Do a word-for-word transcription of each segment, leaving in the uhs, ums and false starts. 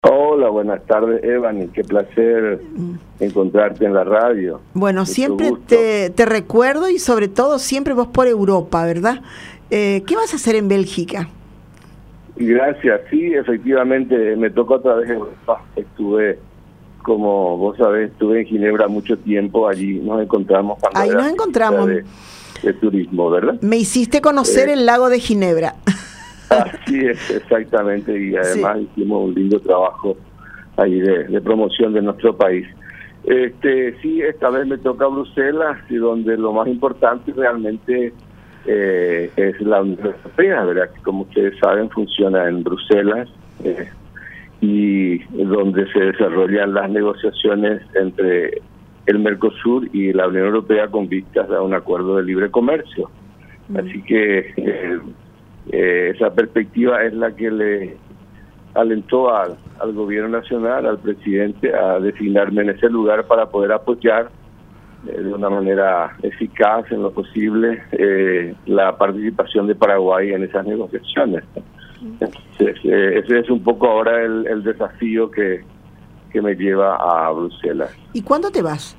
Hola, buenas tardes, Evan, y qué placer encontrarte en la radio. Bueno, Mucho siempre gusto. te, te recuerdo y sobre todo siempre vos por Europa, ¿verdad? Eh, ¿Qué vas a hacer en Bélgica? Gracias, sí, efectivamente, me tocó otra vez Europa. Estuve, como vos sabés, estuve en Ginebra mucho tiempo, allí nos encontramos. Cuando Ahí era nos encontramos. De, de turismo, ¿verdad? Me hiciste conocer Eh, el lago de Ginebra. Así es, exactamente, y además Sí. hicimos un lindo trabajo ahí de, de promoción de nuestro país. Este, sí, esta vez me toca Bruselas, y donde lo más importante realmente eh, es la Unión Europea, ¿verdad? Que como ustedes saben funciona en Bruselas, eh, y donde se desarrollan las negociaciones entre el Mercosur y la Unión Europea con vistas a un acuerdo de libre comercio. Mm. Así que eh, eh, esa perspectiva es la que le alentó al, al gobierno nacional, al presidente, a designarme en ese lugar para poder apoyar eh, de una manera eficaz en lo posible eh, la participación de Paraguay en esas negociaciones. Entonces, eh, ese es un poco ahora el, el desafío que, que me lleva a Bruselas. ¿Y cuándo te vas?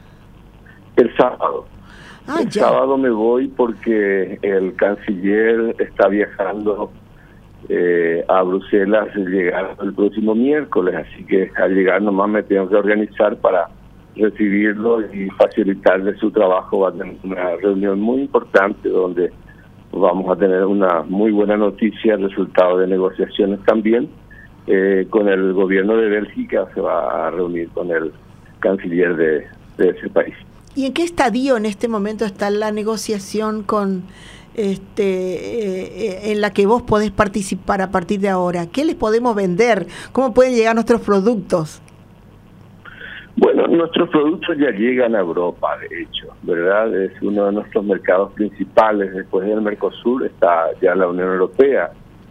El sábado. Ah, el ya. sábado me voy porque el canciller está viajando eh, a Bruselas, llegar el próximo miércoles, así que al llegar nomás me tengo que organizar para recibirlo y facilitarle su trabajo. Va a tener una reunión muy importante donde vamos a tener una muy buena noticia, resultado de negociaciones también. Eh, con el gobierno de Bélgica se va a reunir con el canciller de, de ese país. ¿Y en qué estadio en este momento está la negociación con este eh, en la que vos podés participar a partir de ahora? ¿Qué les podemos vender? ¿Cómo pueden llegar nuestros productos? Bueno, nuestros productos ya llegan a Europa, de hecho, ¿verdad? Es uno de nuestros mercados principales. Después del Mercosur está ya la Unión Europea.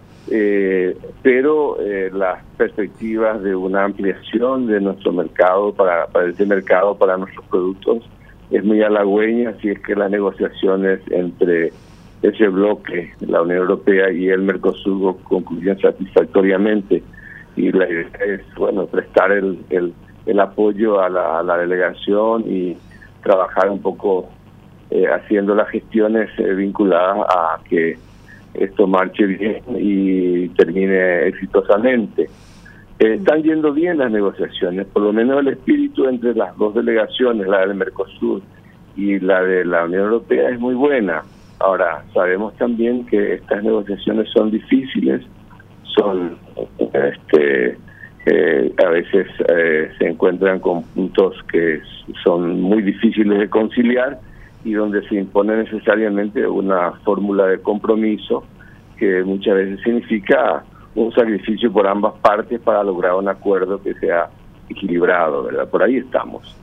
Eh, pero eh, las perspectivas de una ampliación de nuestro mercado, para, para ese mercado, para nuestros productos, es muy halagüeña, si es que las negociaciones entre ese bloque, la Unión Europea y el Mercosur, concluyen satisfactoriamente. Y la idea es, bueno, prestar el, el, el apoyo a la, a la delegación y trabajar un poco eh, haciendo las gestiones eh, vinculadas a que esto marche bien y termine exitosamente. Eh, están yendo bien las negociaciones, por lo menos el espíritu entre las dos delegaciones, la del Mercosur y la de la Unión Europea, es muy buena. Ahora, sabemos también que estas negociaciones son difíciles, son este eh, a veces eh, se encuentran con puntos que son muy difíciles de conciliar y donde se impone necesariamente una fórmula de compromiso que muchas veces significa un sacrificio por ambas partes para lograr un acuerdo que sea equilibrado, ¿verdad? Por ahí estamos.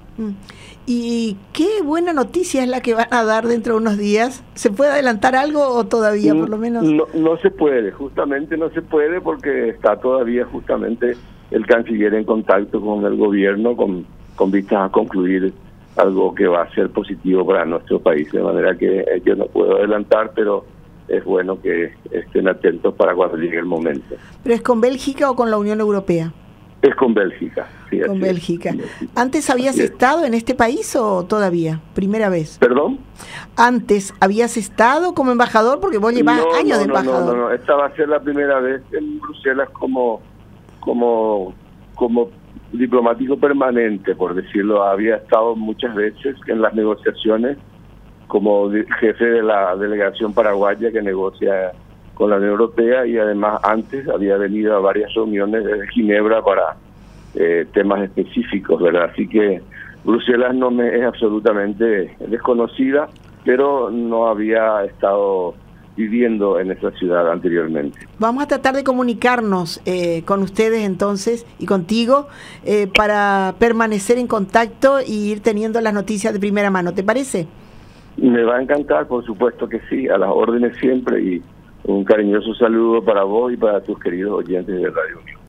¿Y qué buena noticia es la que van a dar dentro de unos días? ¿Se puede adelantar algo o todavía, por lo menos? No, no se puede, justamente no se puede porque está todavía justamente el canciller en contacto con el gobierno con, con vistas a concluir algo que va a ser positivo para nuestro país, de manera que yo no puedo adelantar, pero es bueno que estén atentos para cuando llegue el momento. ¿Pero es con Bélgica o con la Unión Europea? Es con Bélgica. Sí, con Bélgica. Es. ¿Antes habías Así estado en este país o todavía? Primera vez. ¿Perdón? ¿Antes habías estado como embajador? Porque vos llevas no, años no, de embajador. No, no, no, esta va a ser la primera vez en Bruselas como, como, como diplomático permanente, por decirlo. Había estado muchas veces en las negociaciones como jefe de la delegación paraguaya que negocia con la Unión Europea, y además antes había venido a varias reuniones desde Ginebra para eh, temas específicos, ¿verdad? Así que Bruselas no me es absolutamente desconocida, pero no había estado viviendo en esa ciudad anteriormente. Vamos a tratar de comunicarnos eh, con ustedes entonces y contigo eh, para permanecer en contacto y ir teniendo las noticias de primera mano, ¿te parece? Me va a encantar, por supuesto que sí, a las órdenes siempre, y un cariñoso saludo para vos y para tus queridos oyentes de Radio Unión.